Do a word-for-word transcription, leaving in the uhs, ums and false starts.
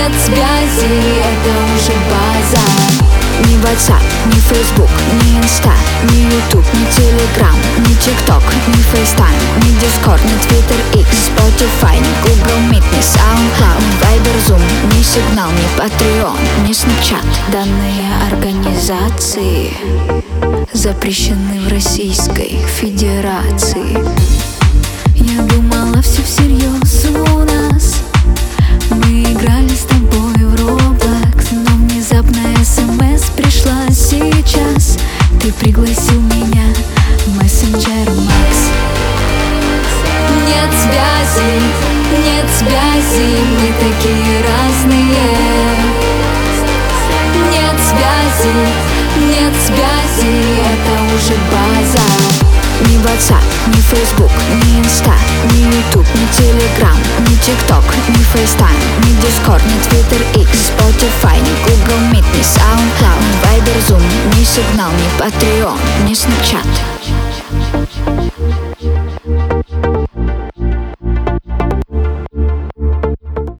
Нет связи, это уже база. Ни WhatsApp, ни Facebook, ни Insta, ни YouTube, ни Telegram, ни TikTok, ни FaceTime, ни Discord, ни Twitter X, Spotify, ни Google Meet, ни SoundCloud, ни Viber, Zoom, ни Signal, ни Patreon, ни Snapchat. Данные организации запрещены в Российской Федерации. Я думала, все всерьез у нас. Мы играли с тобой в Roblox, но внезапно смс пришла сейчас. Ты пригласил меня в мессенджер Max. Нет связи, нет связи, мы такие разные. Нет связи, нет связи, это уже база. Ни WhatsApp, ни Facebook, ни Insta, ни YouTube, ни Telegram, ни TikTok, ни FaceTime, ни Discord, ни Twitter X, Spotify, ни Google Meet, ни SoundCloud, ни Viber, Zoom, ни Signal, ни Patreon, ни Snapchat.